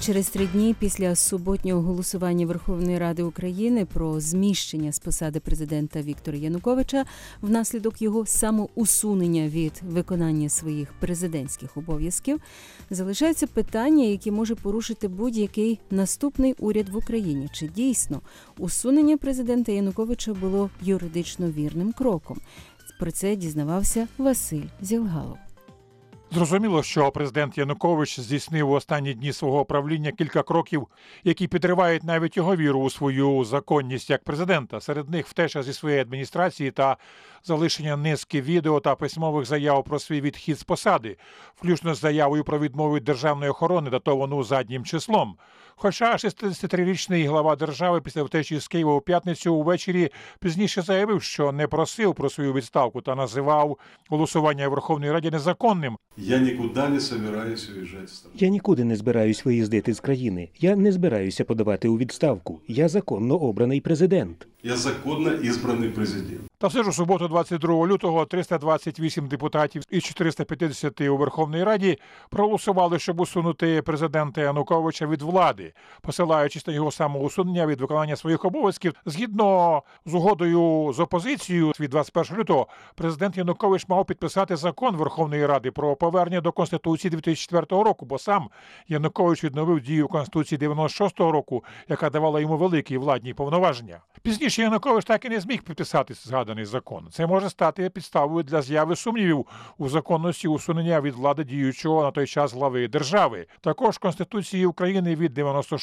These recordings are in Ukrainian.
Через 3 дні після суботнього голосування Верховної Ради України про зміщення з посади президента Віктора Януковича внаслідок його самоусунення від виконання своїх президентських обов'язків, залишається питання, яке може порушити будь-який наступний уряд в Україні. Чи дійсно усунення президента Януковича було юридично вірним кроком? Про це дізнавався Василь Зілгалов. Зрозуміло, що президент Янукович здійснив у останні дні свого правління кілька кроків, які підривають навіть його віру у свою законність як президента. Серед них втеча зі своєї адміністрації та залишення низки відео та письмових заяв про свій відхід з посади, включно з заявою про відмову від державної охорони, датовану заднім числом. Хоча 63-річний глава держави після втечі з Києва у п'ятницю увечері пізніше заявив, що не просив про свою відставку та називав голосування в Верховній Раді незаконним. Я нікуди не збираюся уїжджати з країни. Я нікуди не збираюсь виїздити з країни. Я не збираюся подавати у відставку. Я законно обраний президент. Я законно ізбраний президент. Та все ж у суботу 22 лютого 328 депутатів із 450 у Верховній Раді проголосували, щоб усунути президента Януковича від влади, посилаючись на його самоусунення від виконання своїх обов'язків. Згідно з угодою з опозицією від 21 лютого, президент Янукович мав підписати закон Верховної Ради про повернення до Конституції 2004 року, бо сам Янукович відновив дію Конституції 96 року, яка давала йому великі владні повноваження. Пізніше Янукович так і не зміг підписати згаданий закон. Це може стати підставою для з'яви сумнівів у законності усунення від влади діючого на той час глави держави. Також Конституції України від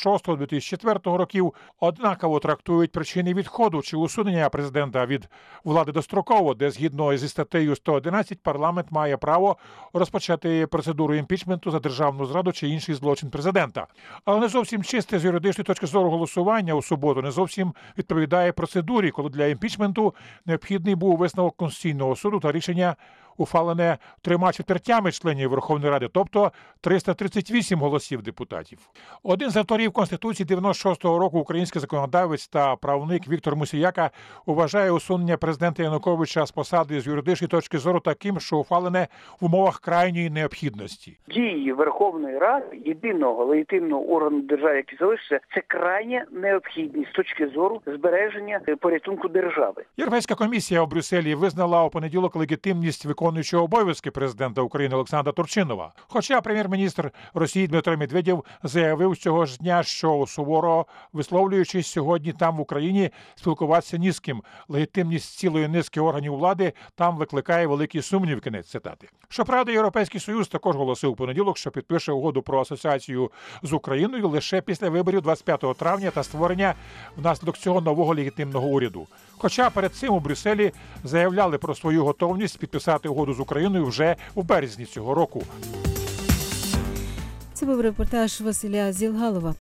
96-2004 років однаково трактують причини відходу чи усунення президента від влади достроково, де згідно зі статтею 111 парламент має право розпочати процедуру імпічменту за державну зраду чи інший злочин президента. Але не зовсім чисте з юридичної точки зору голосування у суботу не зовсім відповідає процедурі, коли для імпічменту необхідний був висновок Конституційного суду та рішення, ухвалене 3/4 членів Верховної Ради, тобто 338 голосів депутатів. Один з авторів Конституції 96-го року, український законодавець та правник Віктор Мусіяка, вважає усунення президента Януковича з посади з юридичної точки зору таким, що ухвалене в умовах крайньої необхідності. Дії Верховної Ради, єдиного легітимного органу держави, який залишиться, це крайня необхідність з точки зору збереження порятунку держави. Європейська комісія у Брюсселі визнала у понеділок легітимність виконуючого обов'язки президента України Олександра Турчинова. Хоча прем'єр-міністр Росії Дмитро Медведєв заявив цього ж дня, що суворо висловлюючись сьогодні там в Україні, спілкуватися ні з ким. Легітимність цілої низки органів влади там викликає великі сумнів, кінець цитати. Щоправда, Європейський Союз також оголосив у понеділок, що підпише угоду про асоціацію з Україною лише після виборів 25 травня та створення внаслідок цього нового легітимного уряду. Хоча перед цим у Брюсселі заявляли про свою готовність підписати угоду з Україною вже у березні цього року. Це був репортаж Василя Зілгалова.